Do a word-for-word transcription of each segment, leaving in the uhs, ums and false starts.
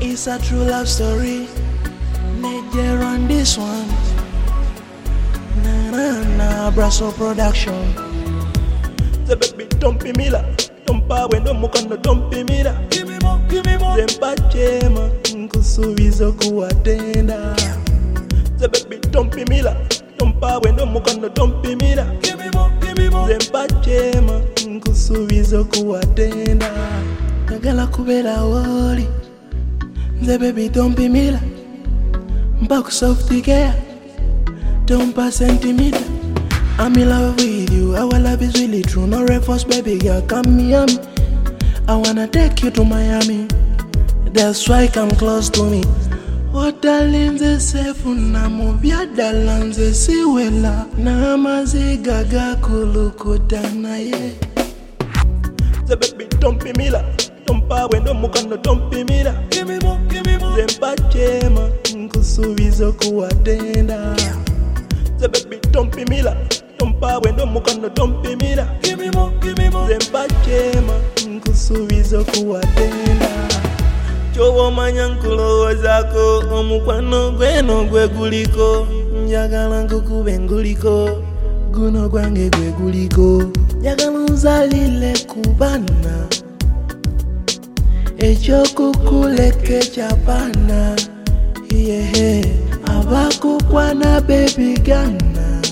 It's a true love story. Nature on this one. Na na na, Brasso production. The baby don't be mila. Don't pa when don't muka no don't be mila. Give me more, give me more. Zempa chema, nkusubizo kuwatenda. The baby don't be mila. Don't pa when don't muka no don't be mila. Give me more, give me more. Zempa chema, nkusubizo kuwatenda. Nagala kubela woli. The baby don't be mila. Mbaku soft care. Don't pass centimeter. I'm in love with you. Our love is really true. No reverse, baby girl, come near me. I wanna take you to Miami. That's why come close to me. What darling ze sefu na mubia dalan ze siwela na mazi gaga kulukutana ye. The baby don't be mila. Don't pa when don't muka no don't be mila. Give me more, give me more. Zempa chema, nkusubizo kuwatenda. The baby don't be mila. Don't pa when don't muka no don't be mila. Give me more, give me more. Zempa chema, nkusubizo kuwatenda. Chowo manyankulo zako omukwano gweno gwe guliko. Njagala nkukube nguliko. Guno gwange gwe guliko. Njagala nzalile kubana. Echo kukuleke chapana. Yeah, abakukwana baby gana.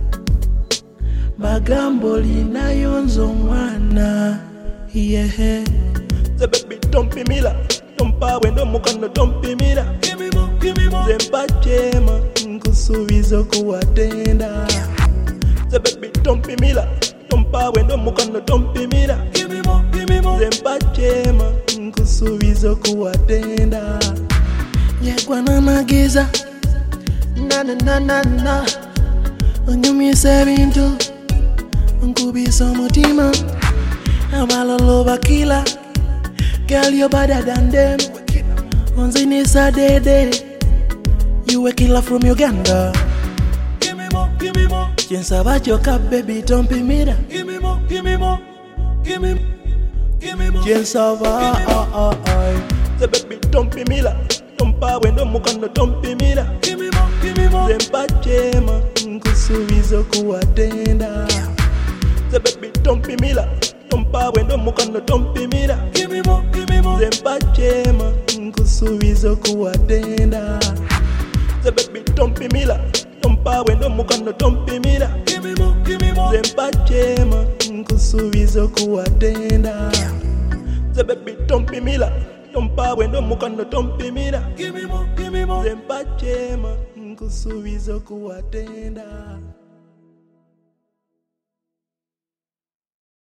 Bagambo linayonzo mwana. Yeah. The baby don't be mila. Don't pa when don't muka no don't be mila. Give me more, give me more. Zempa chema, nkusubizo kuwatenda. The baby don't be mila. Don't pa when don't muka no don't be mila. Give me more, give me more. Zempa chema, nkusubizo kuwatenda. Yekwana nagiza. Na na na na na. Onyumisa bintu. Nkubisa mutima. Amalolo bakila. Girl, you're better than them. Onzinisa dede. You a killer from Uganda. Give me more, give me more. Jinsa about your cup, baby, don't be mira. Give me more, give me more. Give me, give me more. Jinsa va, ah ah ah. The baby don't be mila. Don't pa when don't muka no don't be mila. Give me more, give me more. Zempa chema, nkusubizo kuwatenda. The baby don't be mila. Don't pa when don't muka no don't be mila. Give me more, give me more. Zempa chema, nkusubizo kuwatenda. The baby don't be mila. Don't pa when don't muka no don't be mila. Give me more, give me more. Zempa chema, nkusubizo kuwatenda. The baby don't be mila. Don't pa when don't muka no don't be mila. Give me more, give me more. Zempa chema, nkusubizo kuwatenda.